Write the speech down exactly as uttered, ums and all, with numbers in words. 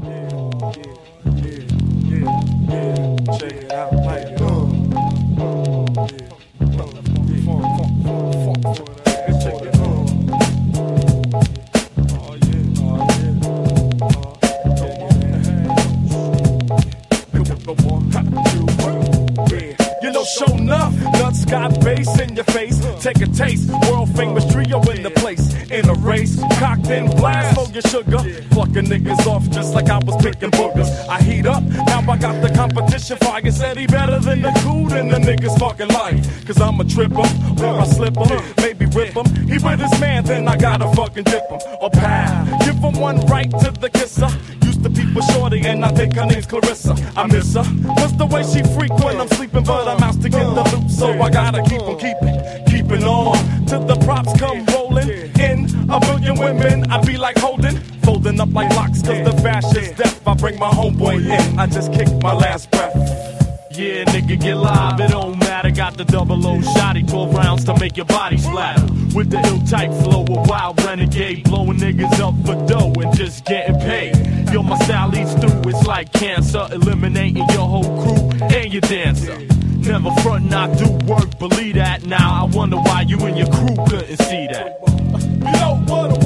Show enough, nuts got bass in your face. Take a taste, world famous trio in the place. In a race, cocked and blast for your sugar. Plucking niggas off just like I was picking boogers. I heat up, now I got the competition fire. Said he better than the cool than the niggas fucking like. Cause I'm a tripper, or I slip him, maybe rip him. He with his man, then I gotta fucking dip him. Or pow, give him one right to the kisser. Used to peep with shorty and I think her name's Clarissa. I miss her, cause the way she freak when I'm sleeping, but I'm out to get the loot, so I gotta keep on keeping, keeping on till the props come rolling in. A billion women, I be like holding, folding up like locks, cause the fashion's death. I bring my homeboy in, I just kick my last breath. Yeah, nigga, get live, it don't matter. Got the double O shotty, twelve rounds to make your body splatter. With the ill type flow, a wild renegade, blowing niggas up for dough and just getting paid. Yo, my style leads through, it's like cancer, eliminating your whole crew and your dancer. Never front, I do work, believe that. Now I wonder why you and your crew couldn't see that. You know what?